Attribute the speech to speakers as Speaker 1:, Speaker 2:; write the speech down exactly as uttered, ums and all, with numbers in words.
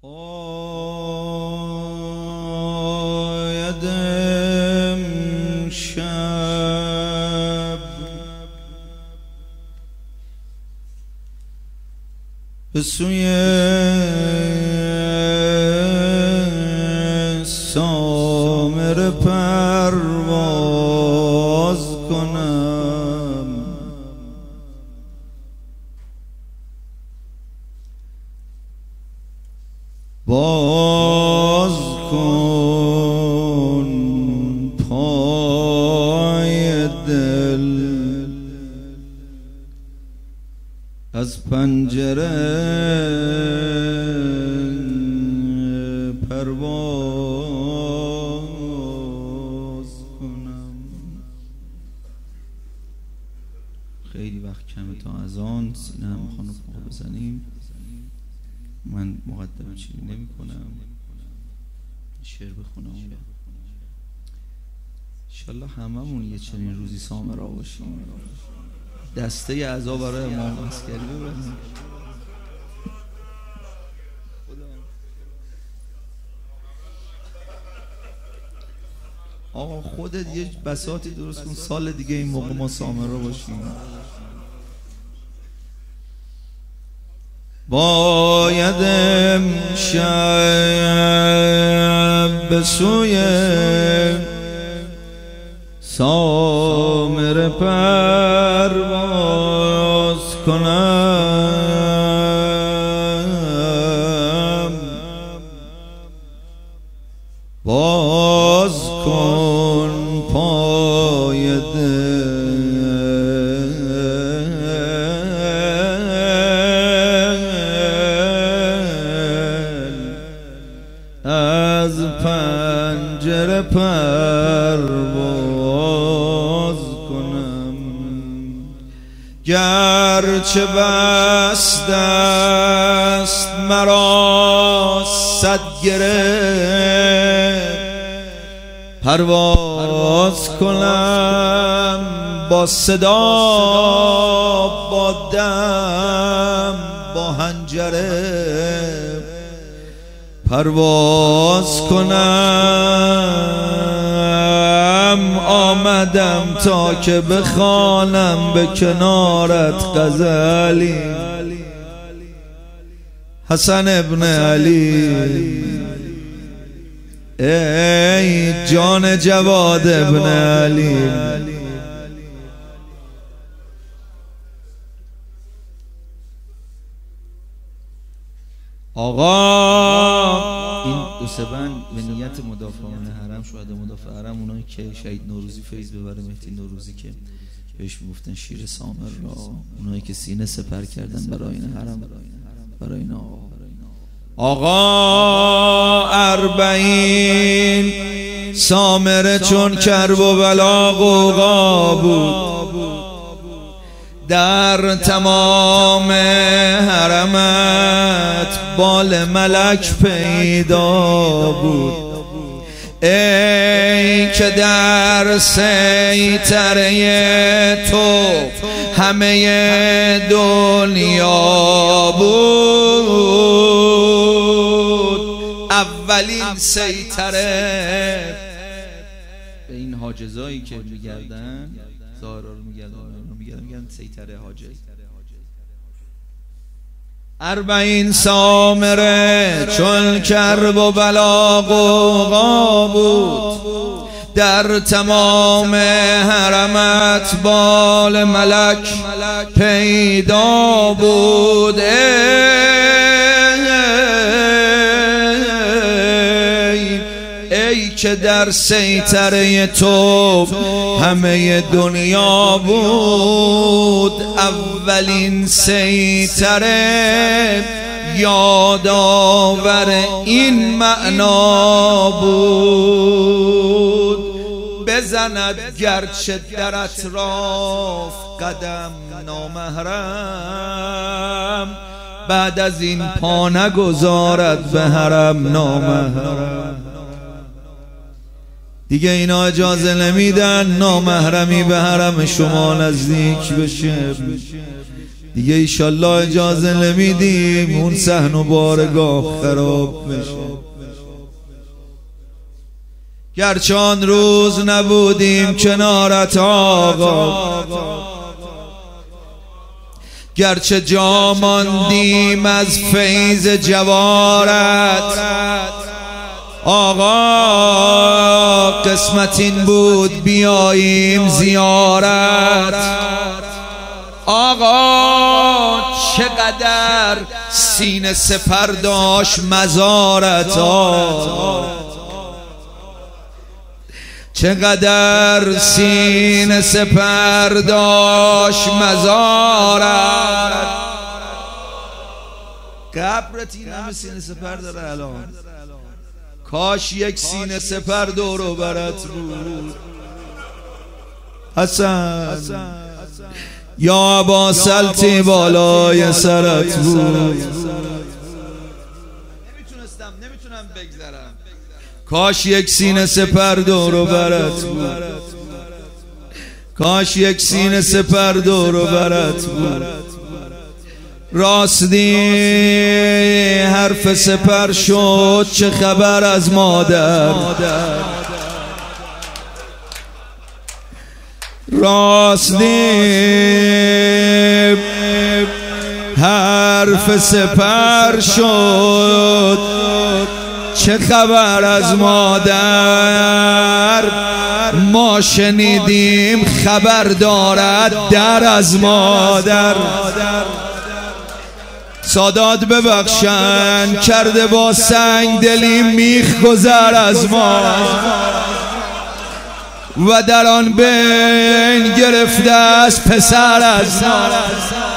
Speaker 1: آید امشب به سوی سامر پرواز کنم، باز کن پای دل از پنجره پرواز کنم. خیلی وقت کمه تا از آن سینه هم میخوان رو بزنیم. من مقدمه چیزی نمی کنم، شعر بخونم. انشالله هممون یه چنین روزی سامرا باشیم، دسته اعضا برای امام عسکری ببریم. آقا خودت یه بساطی درست کن، سال دیگه این موقع ما سامرا باشیم. باید امشب به سوی سامر پرواز کنم، باز کن پای دل از پنجره پرواز کنم. گرچه بست است مرا صد گره، پرواز کنم با صدا با دم با حنجره، پرواز کنم. آمدم تا که بخوانم به کنارت غزلی، حسن ابن علی ای جان جواد ابن علی. آقا این دو سه بند به نیت مدافعان حرم، شهدا مدافع حرم، اونایی که شهید نوروزی فیض ببره، مهدی نوروزی که بهش میگفتن شیر سامر را، اونایی که سینه سپر کردن برای این حرم، برای این آقا. آقا اربعین سامر چون کرب و بلا غوغا بود، در تمام حرمت بال ملک پیدا بود. ای که در سیطره تو همه دنیا بود، اولین سیطره. به این حاجزایی که میگردن، زهرا رو میگردن، میگن سیطره حاجز. اربعین سامره چون کرب و بلا غوغا بود، در تمام حرمت بال ملک پیدا بود. ای که در سیطره تو همه دنیا بود، اولین سیطره یادآور این معنا بود. بزند گرچه در اطراف قدم نامحرم، بعد از این پا نگذارد به حرم نامحرم. دیگه اینا اجازه نمیدن نامحرمی به حرم شما نزدیک بشه. دیگه ایشالله اجازه نمیدیم اون صحن و بارگاه خراب بشه. گرچه آن روز نبودیم کنارت آقا، گرچه جا ماندیم از فیض جوارت آقا، قسمت این بود بیاییم زیارت آقا. چقدر سینه سپر داشت مزارت آقا، چقدر سینه سپر داشت مزارت. قبرت این همه سینه سپر داره الان، کاش یک سینه سپر دور و برت بود حسن. یا ابا سلطی بالای سرت بود. نمیتونستم نمیتونم بگذرم، کاش یک سینه سپر دور و برت بود، کاش یک سینه سپر دور و برت بود. راستی حرف سپر شد چه خبر از مادر، راستی حرف سپر شد چه خبر از مادر. ما شنیدیم خبر دارد در از مادر. سادات ببخشن کرده با سنگ دلی میخ گذر از ما و در آن بین گرفته از پسر از ما.